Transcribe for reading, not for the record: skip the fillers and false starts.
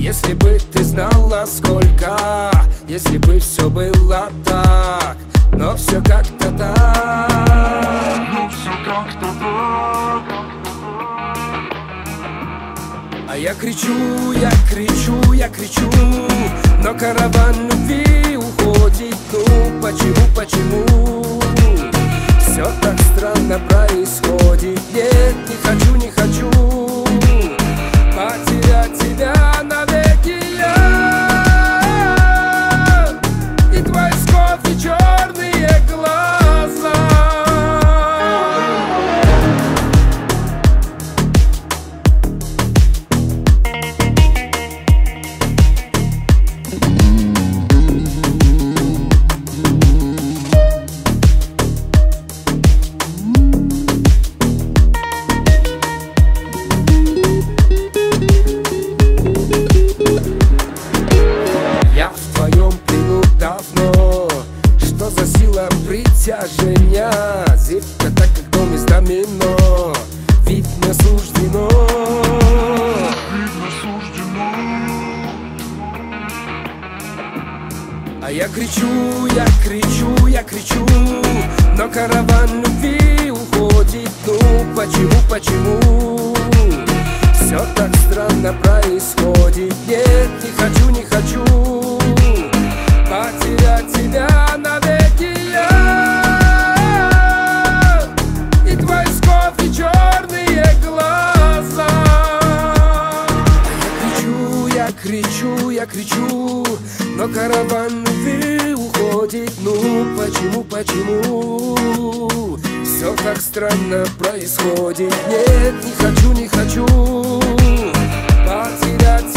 Если бы ты знала, сколько, если бы все было так, но все как-то так, но все как-то так. А я кричу, я кричу, я кричу, но караван любви уходит. Ну почему, почему все так странно происходит? Нет, не хочу, не хочу потерять тебя навеки я и твои с кофе черные глаза. Я в твоем плену давно. Что за сила притяжения? Зыбка так, как дом из домино. Видно суждено, видно суждено. А я кричу, я кричу, я кричу, но караван любви уходит. Ну почему, почему все так странно происходит? Нет, не хочу, не хочу потерять тебя навеки я и твои с кофе черные глаза. Я кричу, я кричу, но караван любви уходит. Ну почему, почему все так странно происходит? Нет, не хочу, не хочу потерять